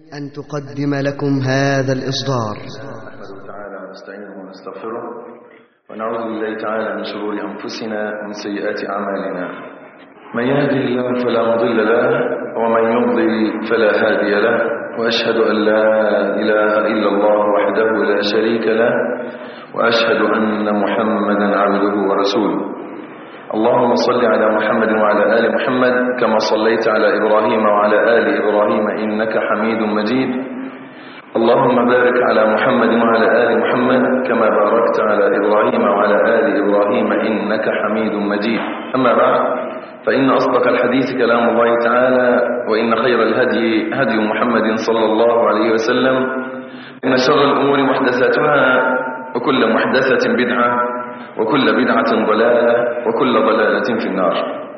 أن تقدم لكم هذا الإصدار. نحمده تعالى ونستعينه ونستغفره ونعوذ بالله تعالى من شرور أنفسنا ومن سيئات أعمالنا. من يهده الله فلا مضل له ومن يضلل فلا هادي له، وأشهد أن لا إله إلا الله وحده لا شريك له، وأشهد أن محمدا عبده ورسوله. اللهم صل على محمد وعلى آل محمد كما صليت على إبراهيم وعلى آل إبراهيم إنك حميد مجيد. اللهم بارك على محمد وعلى آل محمد كما باركت على إبراهيم وعلى آل إبراهيم إنك حميد مجيد. أما بعد، فإن أصدق الحديث كلام الله تعالى، وإن خير الهدي هدي محمد صلى الله عليه وسلم، إن شر الأمور محدثاتها، وكل محدثة بدعة، وكل بدعة ضلالة، وكل ضلالة في النار.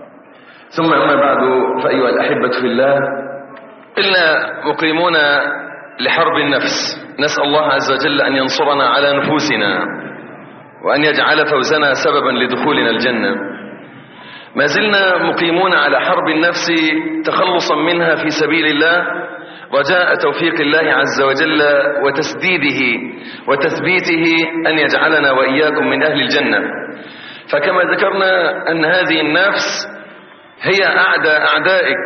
ثم أما بعد، فأيها الأحبة في الله، إنا مقيمون لحرب النفس. نسأل الله عز وجل أن ينصرنا على نفوسنا، وأن يجعل فوزنا سببا لدخولنا الجنة. ما زلنا مقيمون على حرب النفس تخلصا منها في سبيل الله، رجاء توفيق الله عز وجل وتسديده وتثبيته أن يجعلنا وإياكم من أهل الجنة. فكما ذكرنا أن هذه النفس هي أعدى أعدائك،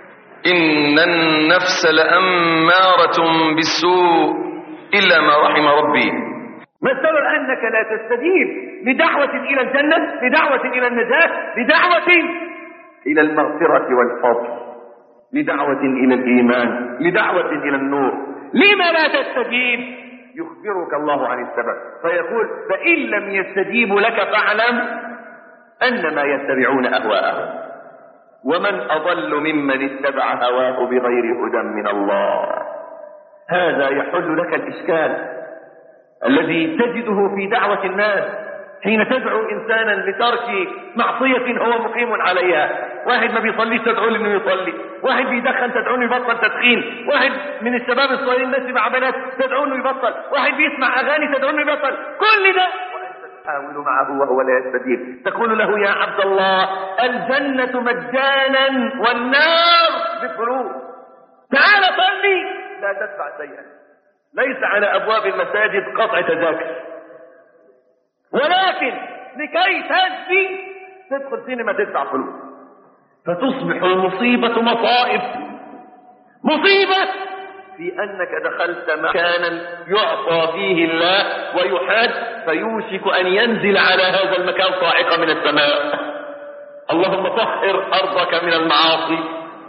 إن النفس لأمارة بالسوء إلا ما رحم ربي. ما السبب أنك لا تستجيب لدعوة إلى الجنة، لدعوة إلى النجاة، لدعوة إلى المغفرة والفضل، لدعوة إلى الإيمان، لدعوة إلى النور؟ لما لا تستجيب؟ يخبرك الله عن السبب فيقول: فإن لم يستجيبوا لك فاعلم أنما يتبعون أهواءهم، ومن أضل ممن اتبع هواه بغير هدى من الله. هذا يحل لك الإشكال الذي تجده في دعوة الناس حين تدعو إنسانا لترك معصية هو مقيم عليها. واحد ما بيصليش تدعو له انه يصلي، واحد بيدخن تدعو له يبطل تدخين، واحد من الشباب الصغيرين الناس مع بنات تدعو له يبطل، واحد بيسمع أغاني تدعو له يبطل. كل ده وأنت تحاول معه وهو لا يستجيب. تقول له: يا عبد الله، الجنة مجانا والنار بفلوس، تعال صلي لا تدفع شيئا. ليس على أبواب المساجد قطع تذاكر، ولكن لكي تجزي تدخل سينما تدفع فلوس، فتصبح المصيبة مصائب. مصيبة في أنك دخلت مكانا يعطى فيه الله ويحاد، فيوشك أن ينزل على هذا المكان صاعقة من السماء. اللهم طهر أرضك من المعاصي،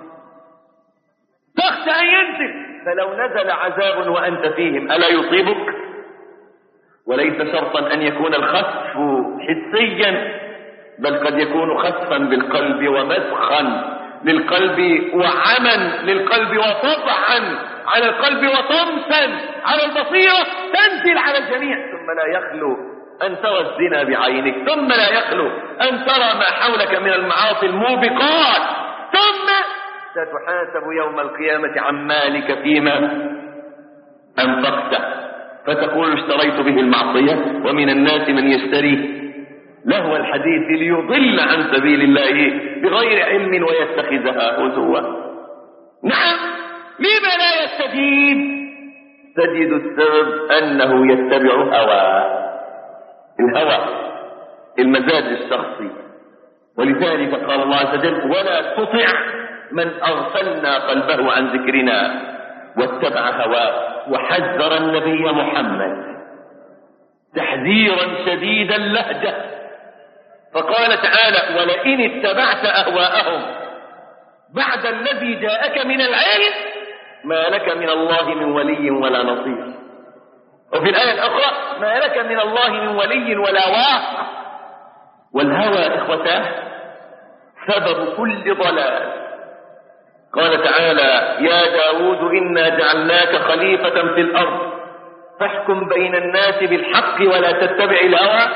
تخشى أن ينزل. فلو نزل عذاب وأنت فيهم ألا يصيبك؟ وليس شرطا أن يكون الخسف حسيا، بل قد يكون خسفا بالقلب ومسخا للقلب وعما للقلب وطبعا على القلب وطمسا على البصيرة، تنزل على الجميع. ثم لا يخلو أن ترى الزنا بعينك، ثم لا يخلو أن ترى ما حولك من المعاصي الموبقات، ثم ستحاسب يوم القيامة عن مالك فيما أنفقته، فتقول: اشتريت به المعصية. ومن الناس من يشتري لهو الحديث ليضل عن سبيل الله بغير علم ويتخذها هزوا. نعم، لما لا يستجيب؟ تجد السبب أنه يتبع هواه، الهوى، المزاج الشخصي. ولذلك قال الله عز وجل: ولا تطع من أغفلنا قلبه عن ذكرنا واتبع هواه. وحذر النبي محمد تحذيرا شديد اللهجة، فقال تعالى: ولئن اتبعت أهواءهم بعد الذي جاءك من العلم ما لك من الله من ولي ولا نصير. وفي الآية الأخرى: ما لك من الله من ولي ولا واق. والهوى إخوتاه سبب كل ضلال. قال تعالى: يا داود إنا جعلناك خليفة في الأرض فاحكم بين الناس بالحق ولا تتبع الهوى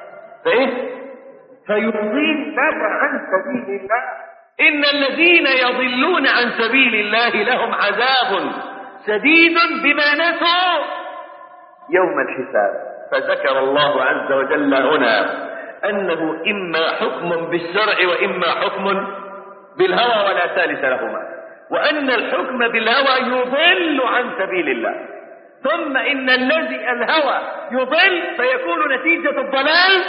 فيضلك عن سبيل الله. إن الذين يضلون عن سبيل الله لهم عذاب شديد بما نسوا يوم الحساب. فذكر الله عز وجل هنا أنه إما حكم بالشرع وإما حكم بالهوى ولا ثالث لهما. وأن الحكم بالهوى يضل عن سبيل الله، ثم إن الذي الهوى يضل فيكون نتيجة الضلال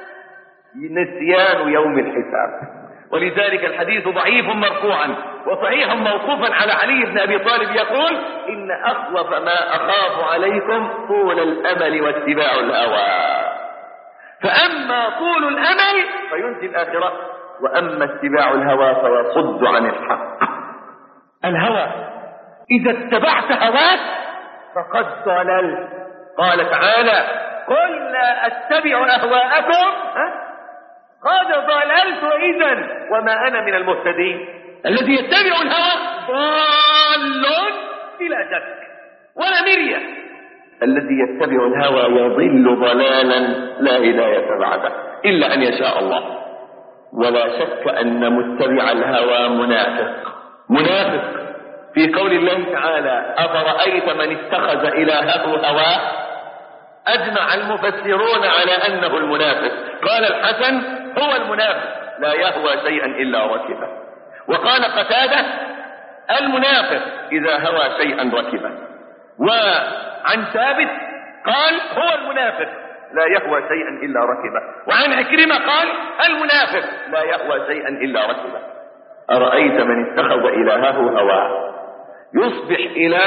نسيان يوم الحساب. ولذلك الحديث ضعيف مرفوعا وصحيح موقوفا على علي بن أبي طالب يقول: إن أخوف ما أخاف عليكم طول الأمل واتباع الهوى، فأما طول الأمل فينسي الآخرة، وأما اتباع الهوى فيصد عن الحق. الهوى إذا اتبعت هواك فقد ضللت. قال تعالى: قل لا أتبع أهواءكم قد ضللت إذن وما أنا من المهتدين. الذي يتبع الهوى ضال بلا شك ولا مرية. الذي يتبع الهوى يضل ضلالا لا هداية بعده إلا أن يشاء الله. ولا شك أن متبع الهوى منافق في قول الله تعالى: أفرأيت من اتخذ إلهه هواه. أجمع المفسرون على أنه المنافق. قال الحسن: هو المنافق لا يهوى شيئا إلا ركبه. وقال قتادة: المنافق إذا هوى شيئا ركبه. وعن ثابت قال: هو المنافق لا يهوى شيئا إلا ركبه. وعن عكرمة قال: المنافق لا يهوى شيئا إلا ركبه. أرأيت من اتخذ إلهه هواه يصبح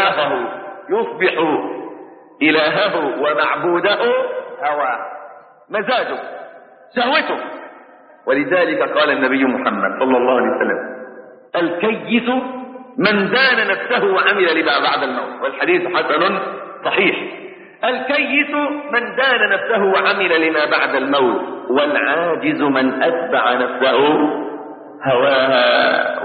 إلهه ومعبوده هواه، مزاجه، شهوته. ولذلك قال النبي محمد صلى الله عليه وسلم: الكيس من دان نفسه وعمل لما بعد الموت. والحديث حسن صحيح. الكيس من دان نفسه وعمل لما بعد الموت، والعاجز من أتبع نفسه هواها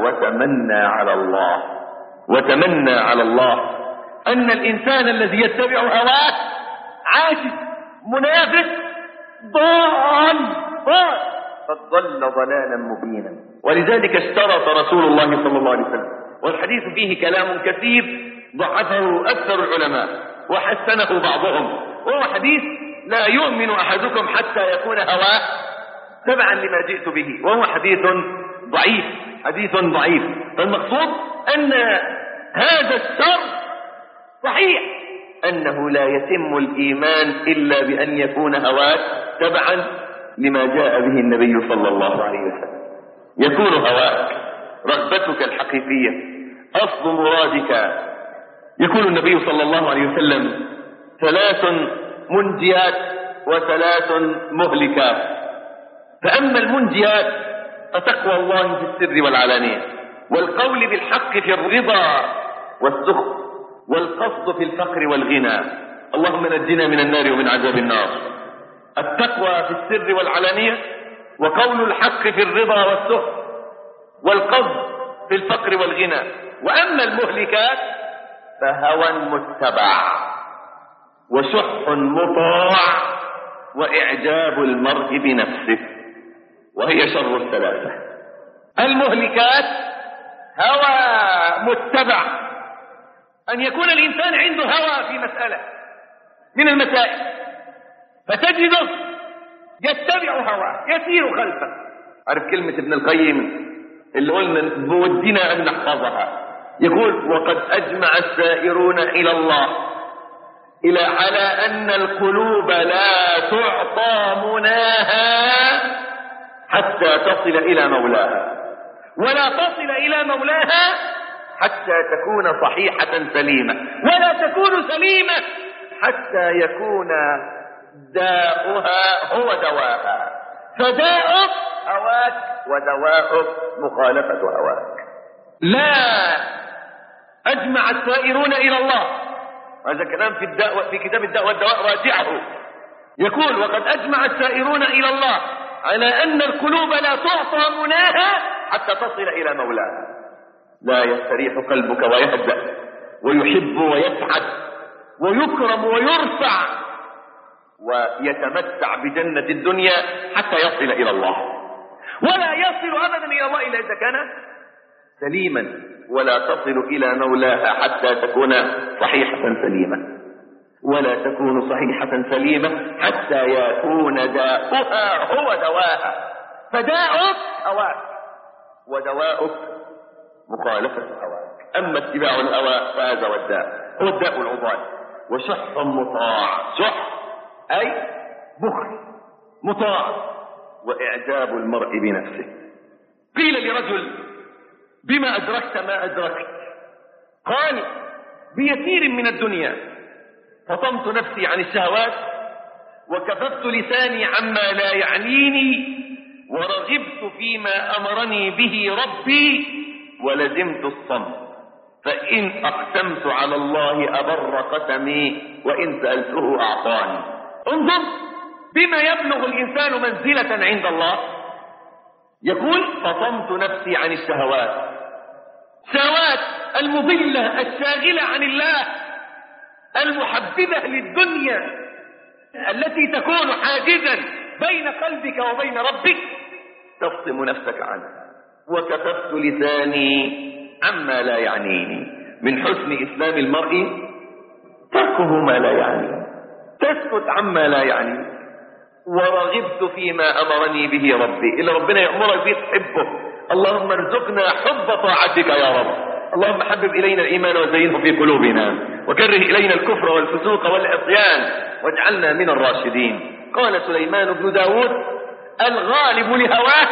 وتمنى على الله. أن الإنسان الذي يتبع هواه عاجز منافق ضال قد ضل ضلالا مبينا. ولذلك اشترط رسول الله صلى الله عليه وسلم، والحديث فيه كلام كثير ضعفه أكثر العلماء وحسنه بعضهم، وهو حديث: لا يؤمن أحدكم حتى يكون هواه تبعا لما جئت به، وهو حديث ضعيف. فالمقصود أن هذا الشر صحيح، أنه لا يتم الإيمان إلا بأن يكون هواك تبعا لما جاء به النبي صلى الله عليه وسلم. يكون هواك رغبتك الحقيقية، أصل مرادك. يقول النبي صلى الله عليه وسلم: 3 منجيات و3 مهلكات. فأما المنجيات فتقوى الله في السر والعلانية، والقول بالحق في الرضا والسخط، والقصد في الفقر والغنى. اللهم نجنا من النار ومن عذاب النار. التقوى في السر والعلانية، وقول الحق في الرضا والسخط، والقصد في الفقر والغنى. وأما المهلكات فهوى متبع، وشح مطاع، وإعجاب المرء بنفسه، وهي شر الثلاثة. المهلكات هوى متبع، أن يكون الإنسان عنده هوى في مسألة من المسائل، فتجده يتبع هواه، يسير خلفه. عارف كلمة ابن القيم اللي قلنا بودنا أن نحفظها؟ يقول: وقد أجمع السائرون إلى الله على أن القلوب لا تعطى مناها حتى تصل إلى مولاها، ولا تصل إلى مولاها حتى تكون صحيحة سليمة، ولا تكون سليمة حتى يكون داؤها هو دواها. فداؤك هواك، ودواؤك مخالفة هواك. لا أجمع السائرون إلى الله، هذا كلام في كتاب الداء والدواء، راجعه. يقول: وقد أجمع السائرون إلى الله على أن القلوب لا تعطى مناها حتى تصل إلى مولاها. لا يستريح قلبك ويهدأ ويحب ويسعد ويكرم ويرفع ويتمتع بجنة الدنيا حتى يصل إلى الله، ولا يصل أبدا إلى الله إلا إذا كان سليما، ولا تصل إلى مولاها حتى تكون صحيحة سليمة، ولا تكون صحيحة سليمة حتى يكون داؤها هو دواها. فداؤك هواك، ودواؤك مخالفة هواك. أما اتباع الهوى فهذا هو الداء العضال. وشح مطاع، شح أي بخل مطاع، وإعجاب المرء بنفسه. قيل لرجل بما أدركت ما أدركت؟ قال بيسير من الدنيا، فطمت نفسي عن الشهوات، وكففت لساني عما لا يعنيني، ورغبت فيما أمرني به ربي، ولزمت الصمت، فإن أقسمت على الله أبر قسمي، وإن سألته أعطاني. انظر بما يبلغ الإنسان منزلة عند الله. يقول فطمت نفسي عن الشهوات، شهوات المضلة الشاغلة عن الله، المحببة للدنيا، التي تكون حاجزا بين قلبك وبين ربك، تفطم نفسك عنه. وكففت لساني عما لا يعنيني. من حسن إسلام المرء تركه ما لا يعنيه، تسكت عما لا يعنيه. ورغبت فيما أمرني به ربي، إلا ربنا يأمرك به تحبه. اللهم ارزقنا حب طاعتك يا رب. اللهم حبب إلينا الإيمان وزينه في قلوبنا، وكره إلينا الكفر والفسوق والعصيان، واجعلنا من الراشدين. قال سليمان بن داود الغالب لهواه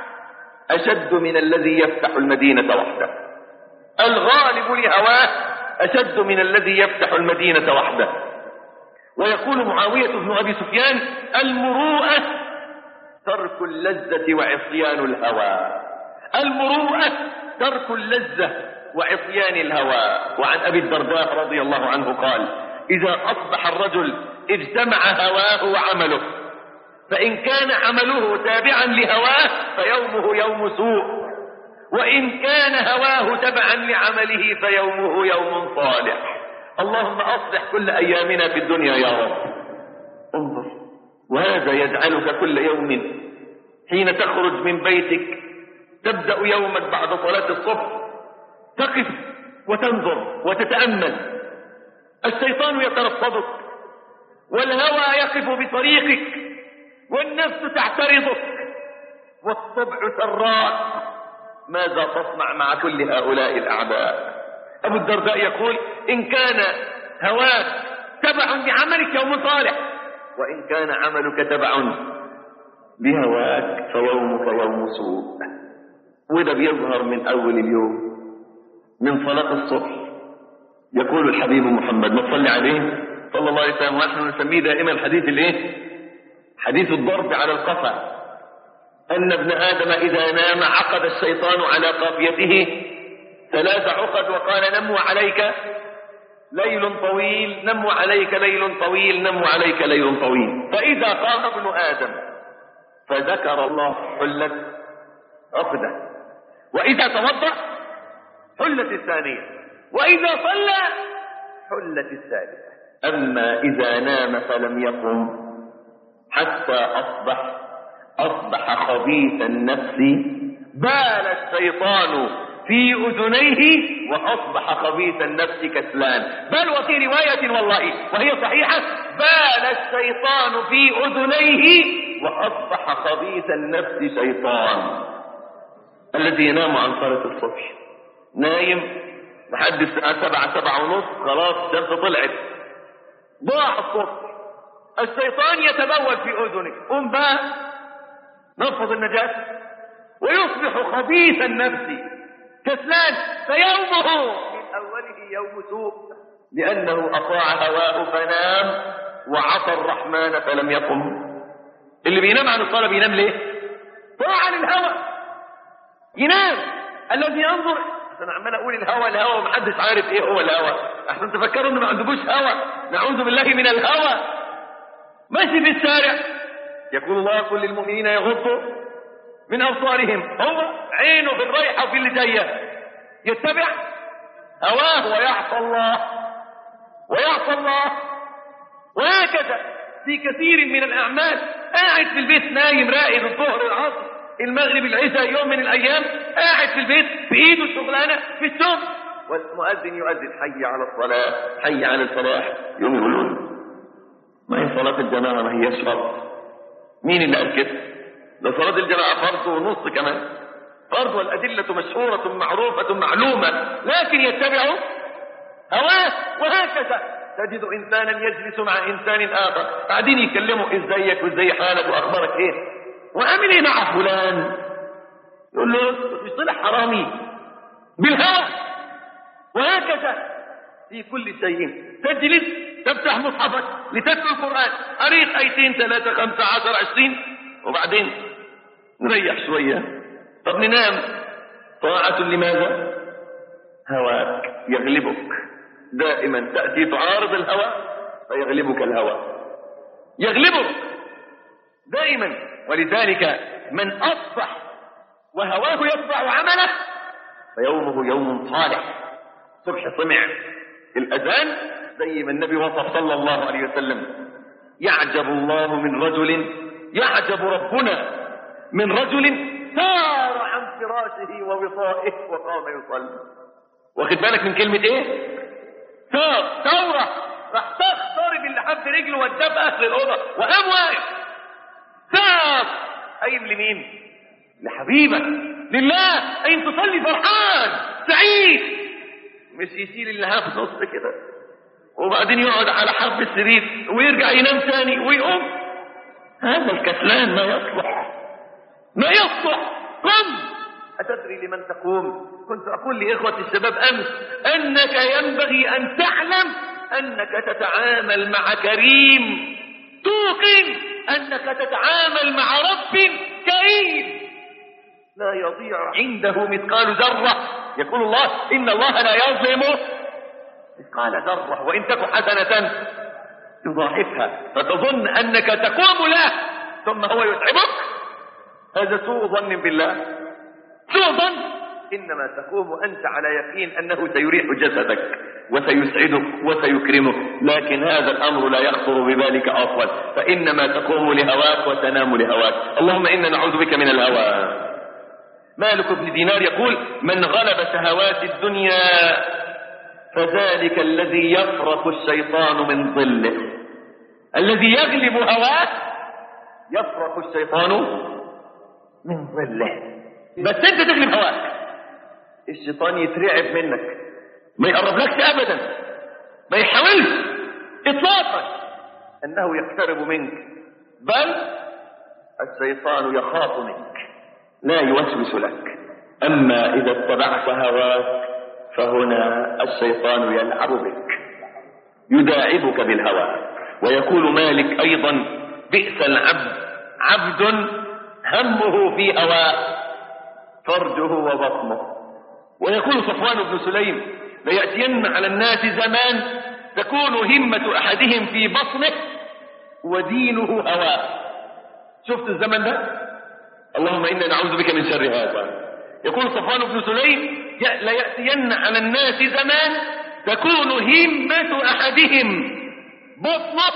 أشد من الذي يفتح المدينة وحده. الغالب لهواه أشد من الذي يفتح المدينة وحده. ويقول معاوية بن أبي سفيان المروءة ترك اللذة وعصيان الهوى. المروءة ترك اللذة وعصيان الهوى. وعن أبي الدرداء رضي الله عنه قال إذا أصبح الرجل اجتمع هواه وعمله، فإن كان عمله تابعا لهواه فيومه يوم سوء، وإن كان هواه تبعا لعمله فيومه يوم صالح. اللهم أصلح كل أيامنا في الدنيا يا رب. انظر، وهذا يجعلك كل يوم حين تخرج من بيتك تبدأ يومك بعد صلاة الصبح تقف وتنظر وتتأمل. الشيطان يترصدك، والهوى يقف بطريقك، والنفس تعترضك، والطبع سراك. ماذا تصنع مع كل هؤلاء الأعداء؟ أبو الدرداء يقول إن كان هواك تبع بعملك يوم صالح، وإن كان عملك تبع بهواك فيومك يوم سوء. وده بيظهر من أول اليوم، من صلاة الصبح. يقول الحبيب محمد ما تصلي عليه صلى الله عليه وسلم، ونحن نسميه دائما الحديث حديث الضرب على القفا، أن ابن آدم إذا نام عقد الشيطان على قافيته 3 عقد وقال نموا عليك ليل طويل، نموا عليك ليل طويل، نموا عليك ليل طويل. فإذا قام ابن آدم فذكر الله حلت عقده، وإذا توضأ حلت الثانية، وإذا صلى حلت الثالثة. أما إذا نام فلم يقم حتى أصبح خبيث النفس، بال الشيطان في أذنيه وأصبح خبيث النفس كسلان. بل وفي رواية والله وهي صحيحة بال الشيطان في أذنيه وأصبح خبيث النفس شيطان. الذي ينام عن صلاة الصبح نايم لحد الساعة 7:30 خلاص الشمس طلعت، ضاع الصبح، الشيطان يتبول في أذنك، قم بقى نفض النجاة، ويصبح خبيث النفس كسلان، فيومه من أوله يوم سوء، لأنه أطاع هواه فنام وعصى الرحمن فلم يقم. اللي بينام عن الصلاة بينام ليه؟ طاعة للهوى، ينام. الذي ينظر، أنا عمال أقول الهوى ومحدش عارف إيه هو الهوى، أحسن تفكروا إنه ما عندكوش هوى، نعوذ بالله من الهوى. ماشي في الشارع يقول الله كل للمؤمنين يغضوا من أبصارهم، هو عينه في الرايحة وفي اللي جاية، يتبع هواه ويعصى الله. وهكذا في كثير من الأعمال، قاعد في البيت نايم راقد الظهر العصر المغرب العشاء يوم من الأيام، قاعد في البيت في إيده الشغلانة في الشغل، والمؤذن يؤذن حي على الصلاة حي على الفلاح، يوم يقولون ما هي صلاة الجماعة ما هي شرط. مين اللي قال كده؟ ده صلاة الجماعة فرض ونص كمان. فرض والأدلة مشهورة معروفة معلومة، لكن يتبع هواه. وهكذا تجد إنسانا يجلس مع إنسان آخر بعدين يكلمه إزيك وإزاي حالك وأخبارك إيه وعامل إيه مع فلان، يقول له يصطلح حرامي بالهوى. وهكذا في كل شيء. تجلس تفتح مصحفك لتتلو القرآن، قريت آيتين 3 5 10 20 وبعدين نريح شوية، طب ننام. طاعة لماذا؟ هواك يغلبك دائما، تأتي تعارض الهوى فيغلبك الهوى، يغلبك دائما. ولذلك من أصبح وهواه يتبع عمله فيومه يوم صالح. صبح سمع الأذان زي ما النبي وصف صلى الله عليه وسلم، يعجب الله من رجل، يعجب ربنا من رجل سار عن فراشه ووطائه وقام يصلي. واخد بالك من كلمة ايه؟ سار، ثورة، راح ضارب اللي حب رجله وداه في اخر الأوضة وقام واقف. سار قايم لمين؟ لحبيبك، لله. أين تصلي فرحان سعيد، مش يشيل اللهاب في نص كده وبعدين يقعد على حرف السرير ويرجع ينام ثاني ويقوم. هذا الكسلان ما يصلح، ما يصلح. قم. أتدري لمن تقوم؟ كنت أقول لإخوة الشباب أمس أنك ينبغي أن تعلم أنك تتعامل مع كريم، توقن أنك تتعامل مع رب كريم لا يضيع عنده مثقال ذرة. يقول الله إن الله لا يظلم مثقال ذرة وإن تك حسنة يضاعفها، فتظن أنك تقوم له ثم هو يتعبك. هذا سوء ظن بالله، سوء ظن. إنما تقوم أنت على يقين أنه سيريح جسدك وسيسعدك وسيكرمك، لكن هذا الأمر لا يخطر ببالك أصلا، فإنما تقوم لهواك وتنام لهواك. اللهم إنا نعوذ بك من الهوى. مالك بن دينار يقول من غلب شهوات الدنيا فذلك الذي يفرق الشيطان من ظله. الذي يغلب هواه يفرق الشيطان من ظله. بس انت تغلب هواك الشيطان يترعب منك، ما يقربلكش ابدا، ما يحاولش اطلاقا انه يقترب منك، بل الشيطان يخاف منك لا يوسوس لك. اما اذا اتبعت هواك فهنا الشيطان يلعب بك، يداعبك بالهوى. ويقول مالك ايضا بئس العبد عبد همه في هواه فرجه وبطنه. ويقول صفوان بن سليم ليأتين على الناس زمان تكون همة أحدهم في بطنه ودينه هواه. شفت الزمن ده؟ اللهم إنا نعوذ بك من شر هذا. يقول صفوان بن سليم ليأتين على الناس زمان تكون همة أحدهم بطنه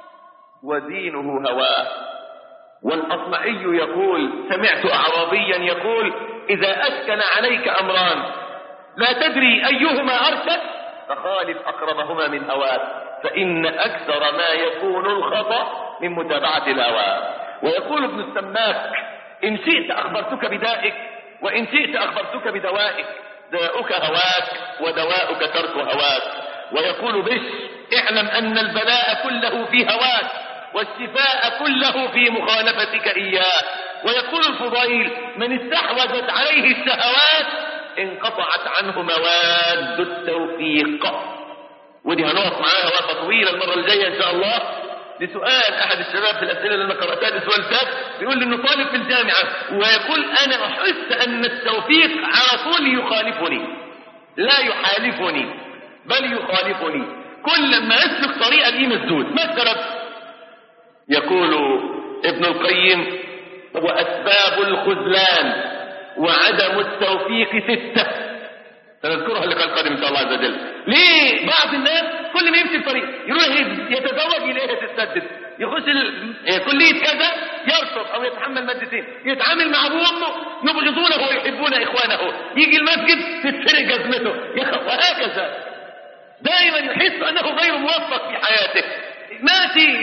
ودينه هواه. والأصمعي يقول سمعت أعرابيا يقول إذا أسكن عليك أمران لا تدري أيهما أرشد فخالف أقربهما من هواك، فإن أكثر ما يكون الخطأ من متابعة الهوى. ويقول ابن السماك إن شئت أخبرتك بدائك وإن شئت أخبرتك بدوائك، داؤك هواك ودواؤك ترك هواك. ويقول بش اعلم أن البلاء كله في هواك والشفاء كله في مخالفتك إياه. ويقول الفضيل من استحوذت عليه الشهوات انقطعت عنه مواد التوفيق. ودي هنقف معاها وقفة طويلة المرة الجاية إن شاء الله لسؤال أحد الشباب في الأسئلة اللي أنا قرأتها الأسبوع اللي فات، بيقول لي إنه طالب في الجامعة ويقول أنا أحس أن التوفيق على طول يخالفني، لا يحالفني بل يخالفني، كل ما أسلك طريقة لي مسدود. ما السبب؟ يقول ابن القيم وأسباب الخذلان وعدم التوفيق 6 سنذكرها اللقاء القادم إن شاء الله عز وجل. ليه بعض الناس كل ما يمشي في طريق يروح يتزوج يلاقيها تتسدد، يخش كلية كذا يرفض أو يتحمل مادتين، يتعامل مع أبوه وأمه يبغضونه ويحبون إخوانه، يجي المسجد تتسرق جزمته، وهكذا دائما يحس أنه غير موفق في حياته. ماشي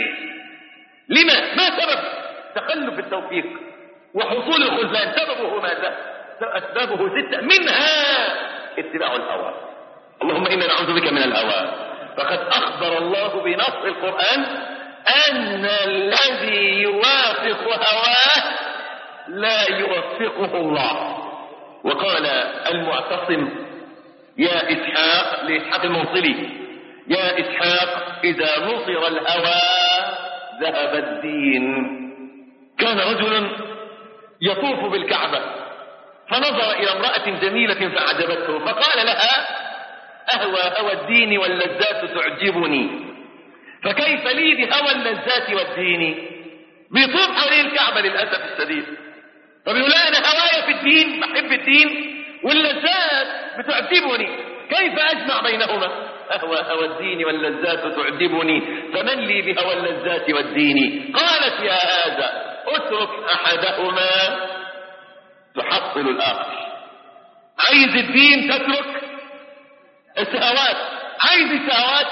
لما؟ ما سبب تخلف التوفيق وحصول الخذلان؟ سببه ماذا؟ أسبابه 6 منها اتباع الهوى. اللهم إنا نعوذ بك من الهوى. فقد أخبر الله بنص القرآن أن الذي يوافق هواه لا يوفقه الله. وقال المعتصم يا إسحاق لإسحاق الموصلي: يا إسحاق إذا نصر الهوى ذهب الدين. كان رجل يطوف بالكعبة فنظر إلى امرأة جميلة فأعجبته فقال لها: أهوى هوى الدين واللذات تعجبني، فكيف لي بهوى اللذات والدين؟ بيطوف حوالين الكعبة للأسف الشديد، فبيقول لها أنا هوايا في الدين، بحب الدين، واللذات بتعجبني، كيف أجمع بينهما؟ أهوى هوى الدين واللذات تعجبني، فمن لي بهوى اللذات والدين؟ قالت: يا هذا اترك أحدهما تحصل الآخر. عايز الدين تترك الشهوات، عايز الشهوات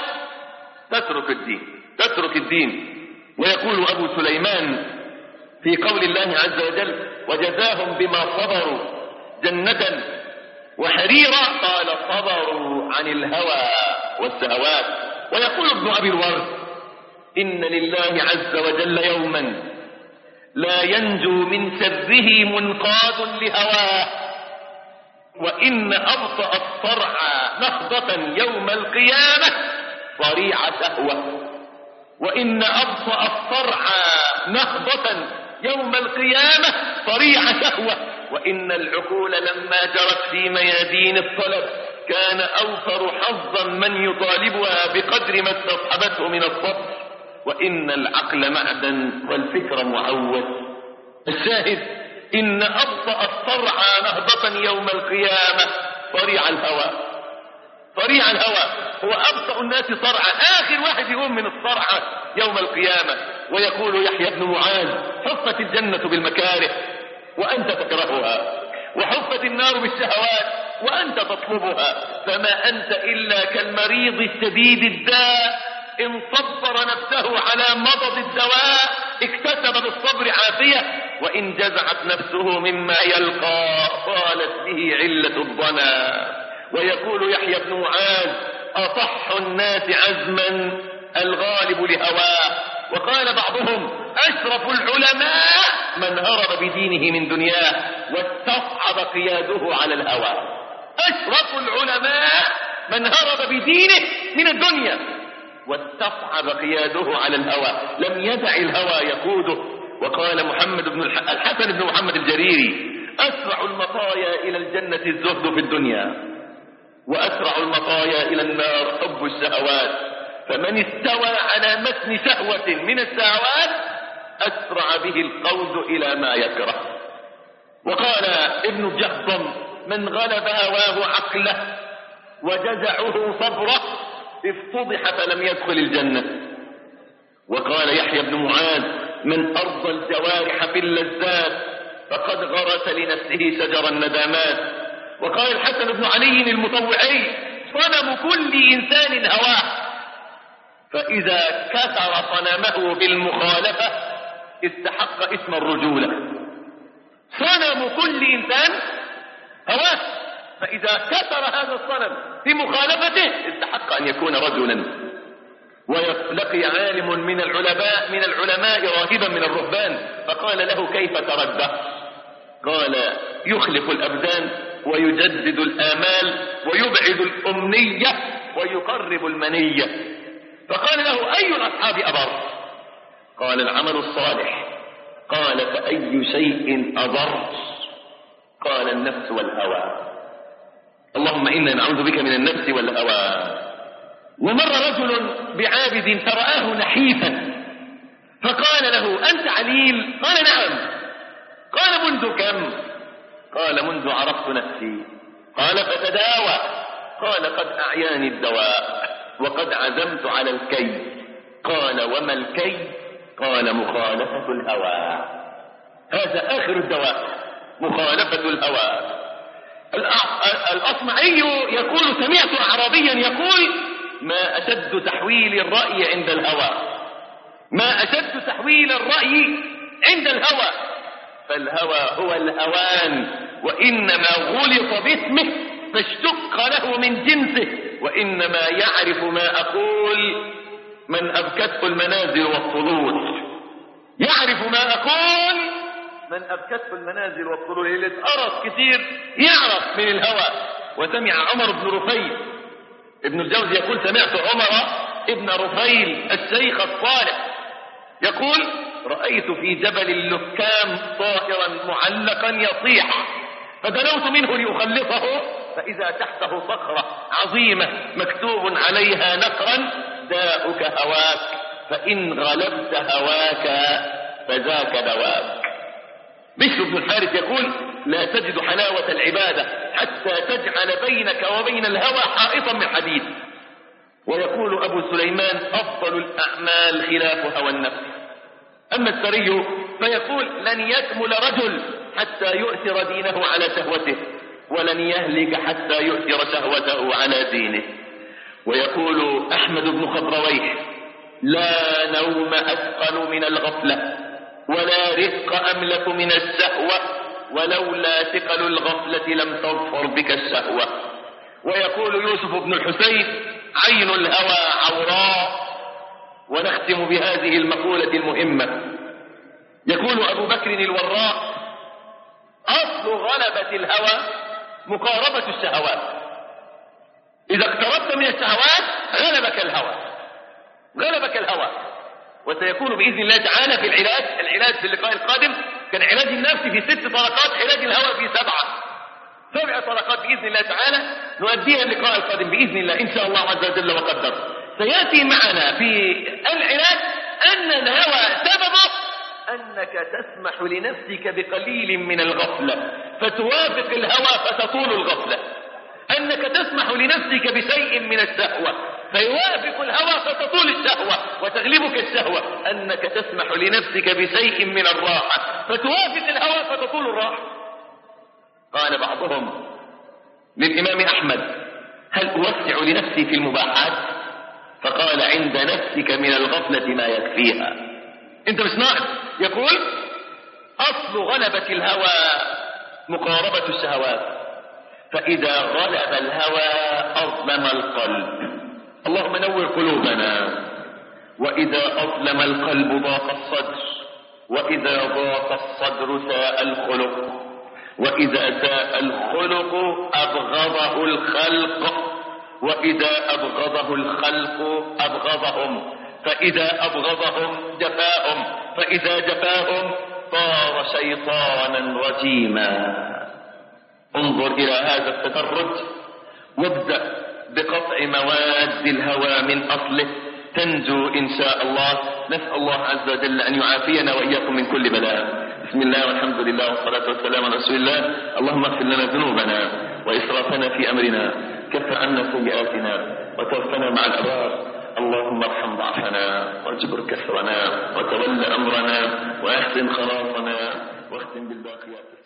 تترك الدين. ويقول أبو سليمان في قول الله عز وجل: وجزاهم بما صبروا جنة وحريرا، قال: صبروا عن الهوى والشهوات. ويقول ابن أبي الورد: إن لله عز وجل يوما لا ينجو من شره منقاد لهواه، وإن أبطأ الصرع نهضة يوم القيامة صريع شهوة، وإن أبطأ الصرع نهضة يوم القيامة صريع شهوة، وإن العقول لما جرت في ميادين الطلب كان أوفر حظا من يطالبها بقدر ما استصحبته من الصبر، وإن العقل معدن والفكر معود. الشاهد: إن أبطأ الصرع نهضة يوم القيامة صريع الهوى. هو أبطأ الناس صرعا، آخر واحد يقوم من الصرعة يوم القيامة. ويقول يحيى بن معاذ: حفت الجنة بالمكاره وأنت تكرهها، وحفت النار بالشهوات وأنت تطلبها، فما أنت إلا كالمريض الشديد الداء إن صبر نفسه على مضض الدواء اكتسب بالصبر عافية، وإن جزعت نفسه مما يلقى طالت به علة الضنا. ويقول يحيى بن معاذ: أصح الناس عزما الغالب لهواه. وقال بعضهم: أشرف العلماء من هرب بدينه من دنياه واستصعب قياده على الهوى. أشرف العلماء من هرب بدينه من الدنيا واستصعب قياده على الهوى، لم يدع الهوى يقوده. وقال الحسن بن محمد الجريري: أسرع المطايا إلى الجنة الزهد في الدنيا، وأسرع المطايا إلى النار حب الشهوات، فمن استوى على متن شهوة من الشهوات أسرع به القود إلى ما يكره. وقال ابن جهضم: من غلب هواه عقله وجزعه صبره افتضح فلم يدخل الجنة. وقال يحيى بن معاذ: من أرضى الجوارح في اللذات فقد غرس لنفسه شجر الندامات. وقال الحسن بن علي المطوعي: صنم كل إنسان هواه، فإذا كسر صنمه بالمخالفة استحق اسم الرجولة. صنم كل إنسان هواه، فإذا كسر هذا الصنم بمخالفته استحق أن يكون رجلا. ولقي عالم من العلماء راهبا من الرهبان فقال له: كيف ترى؟ قال: يخلف الأبدان ويجدد الآمال ويبعد الأمنية ويقرب المنية. فقال له: أي الأصحاب أبر؟ قال: العمل الصالح. قال: فأي شيء أضر؟ قال: النفس والهوى. اللهم إنا نعوذ بك من النفس والهوى. ومر رجل بعابد فرآه نحيفا فقال له: أنت عليل؟ قال: نعم. قال: منذ كم؟ قال: منذ عرفت نفسي. قال: فتداوى. قال: قد أعياني الدواء وقد عزمت على الكي. قال: وما الكي؟ قال: مخالفة الهوى. هذا آخر الدواء، مخالفة الهوى. الأصمعي يقول: سمعت أعرابيا يقول: ما أشد تحويل الرأي عند الهوى، ما أشد تحويل الرأي عند الهوى، فالهوى هو الهوان وإنما غلط باسمه فاشتق له من جنسه، وإنما يعرف ما أقول من أبكته المنازل والطلول. يعرف ما أقول من أبكته المنازل والطلول. اللي اتقرص كتير يعرف من الهوى. وسمع عمر بن رفيل ابن الجوزي يقول: سمعت عمر ابن رفيل الشيخ الصالح يقول: رأيت في جبل اللكام طائرا معلقا يصيح، فدنوت منه لأخلصه، فإذا تحته صخرة عظيمة مكتوب عليها نقرا: داؤك هواك، فإن غلبت هواك فذاك دواك. بشر بن الحارث يقول: لا تجد حلاوة العبادة حتى تجعل بينك وبين الهوى حائطا من حديد. ويقول أبو سليمان: أفضل الأعمال خلاف هوى النفس. أما السري فيقول: لن يكمل رجل حتى يؤثر دينه على شهوته، ولن يهلك حتى يؤثر شهوته على دينه. ويقول أحمد بن خضرويه: لا نوم أثقل من الغفلة، ولا رزق أملك من الشهوة، ولولا ثقل الغفلة لم تظفر بك الشهوة. ويقول يوسف بن الحسين: عين الهوى عوراء. ونختم بهذه المقولة المهمة. يقول أبو بكر الوراء: أصل غلبة الهوى مقاربة الشهوات. إذا اقتربت من الشهوات غلبك الهوى، غلبك الهوى. وسيكون بإذن الله تعالى في العلاج في اللقاء القادم. كان علاج النفس في 6 طرقات، علاج الهوى في 7 طرقات بإذن الله تعالى نؤديها اللقاء القادم بإذن الله إن شاء الله عز وجل وقدر. سيأتي معنا في العلاج أن الهوى سببه أنك تسمح لنفسك بقليل من الغفلة فتوافق الهوى فتطول الغفلة، أنك تسمح لنفسك بشيء من الشهوة فيوافق الهوى فتطول الشهوة وتغلبك الشهوة، أنك تسمح لنفسك بشيء من الراحة فتوافق الهوى فتطول الراحة. قال بعضهم للإمام أحمد: هل أوسع لنفسي في المباحات؟ فقال: عند نفسك من الغفلة ما يكفيها. انت مش ناقص. يقول: أصل غلبة الهوى مقاربة الشهوات، فإذا غلب الهوى أظلم القلب. اللهم نور قلوبنا. وإذا أظلم القلب ضاق الصدر، وإذا ضاق الصدر ساء الخلق، وإذا ساء الخلق أبغضه الخلق، وإذا أبغضه الخلق أبغضهم، فإذا أبغضهم جفاهم، فإذا جفاهم صار شيطانا رجيما. انظر إلى هذا التدرج وابدأ بقطع مواد الهوى من أصله تنجو إن شاء الله. نسأل الله عز وجل أن يعافينا وإياكم من كل بلاء. بسم الله والحمد لله والصلاة والسلام على رسول الله. اللهم اغفر لنا ذنوبنا وإسرافنا في أمرنا، كف عنا سيئاتنا وتوفنا مع الأبرار. اللهم ارحم ضعفنا واجبر كسرنا وتول أمرنا وأحسن خلاصنا واختم بالباقيات.